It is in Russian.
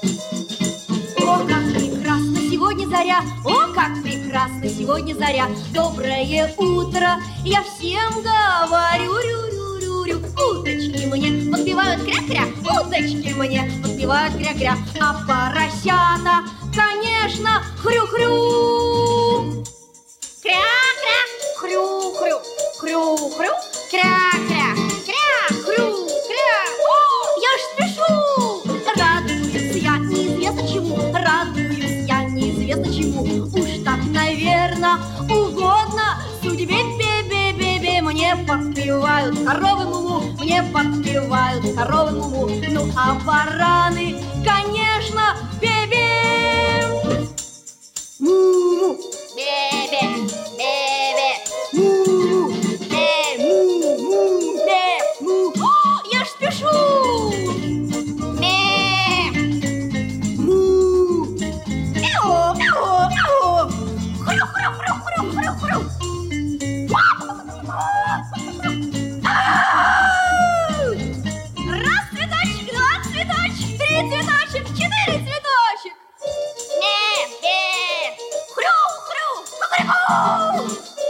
О, как прекрасна сегодня заря, о, как прекрасна сегодня заря. Доброе утро, я всем говорю, рю-рю-рю-рю. Уточки мне подпевают кря-кря, уточки мне подпевают кря-кря. А поросята, конечно, хрю-хрю. Кря-кря, хрю-хрю, хрю-хрю, кря-кря, кря-хрю-кря. О, я ж спешу! Радуюсь я неизвестно чему, радуюсь я неизвестно чему. Уж так, наверно, угодно судьбе, бе-бе-бе-бе. Мне подпевают коровы му-му, мне подпевают коровы му-му. Ну а бараны, конечно, бе-бе. Му-му, бе-бе, бе-бе, му-му, бе-му-му, бе-му. О, я ж спешу! Хрю-хрю-хрю-хрю-хрю-хрю. Раз цветочек, два цветочек, три цветочек, четыре цветочек. Хрю-хрю, хрю-хрю.